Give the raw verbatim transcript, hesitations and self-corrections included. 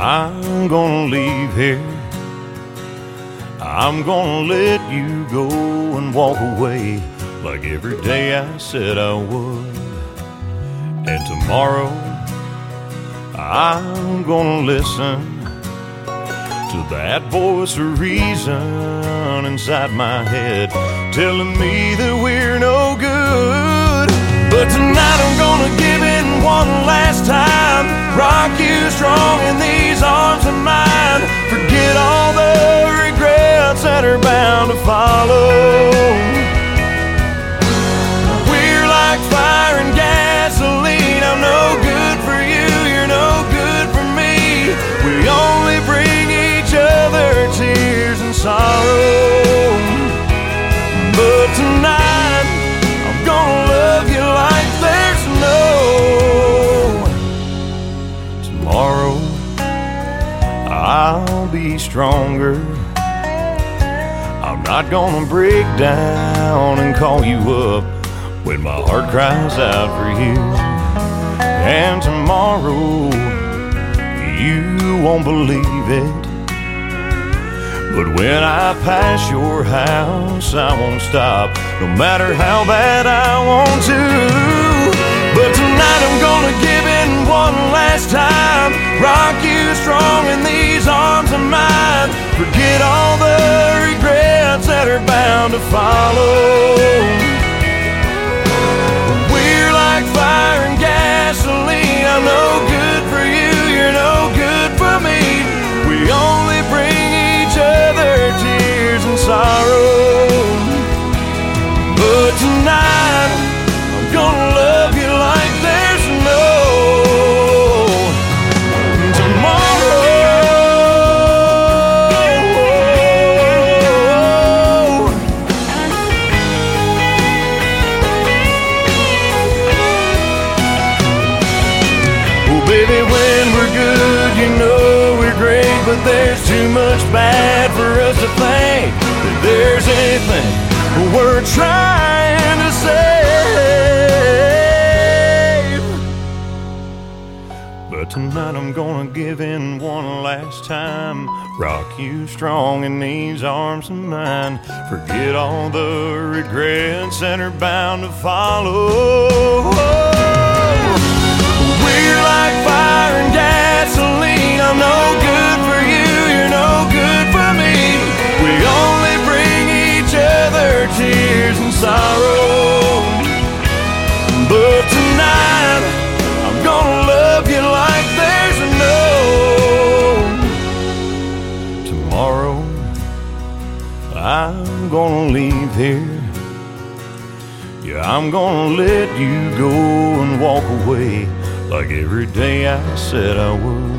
I'm gonna leave here. I'm gonna let you go and walk away like every day I said I would. And tomorrow I'm gonna listen to that voice of reason inside my head telling me that we're no good. But tonight I'm gonna give in one last time, rock you strong in these arms of mine. Forget all the regrets that are bound to follow. We're like fire and gasoline. I'm no good for you, you're no good for me. We only bring each other tears and sorrow. But tonight I'm gonna love you like there's no tomorrow. I'll be stronger. I'm not gonna break down and call you up when my heart cries out for you. And tomorrow you won't believe it, but when I pass your house I won't stop, no matter how bad I want to. But tonight I'm gonna give in one last time, rock you strong in these arms of mine. Forget all the regrets that are bound to follow. We're like fire and gasoline. I'm no good for you, you're no good for me. We only bring each other tears and sorrow. But tonight I'm gonna love you like there's no tomorrow. Oh baby, when we're good, you know we're great, but there's too much bad for us to think that there's anything we're trying to save. But tonight I'm gonna give in one last time, rock you strong in these arms of mine. Forget all the regrets that are bound to follow. We're like fire and gasoline. I'm no good for you, you're no good for me. We only bring each other tears and sorrow. But tonight I'm gonna love you like there's no tomorrow. I'm gonna leave here. Yeah, I'm gonna let you go and walk away like every day I said I would.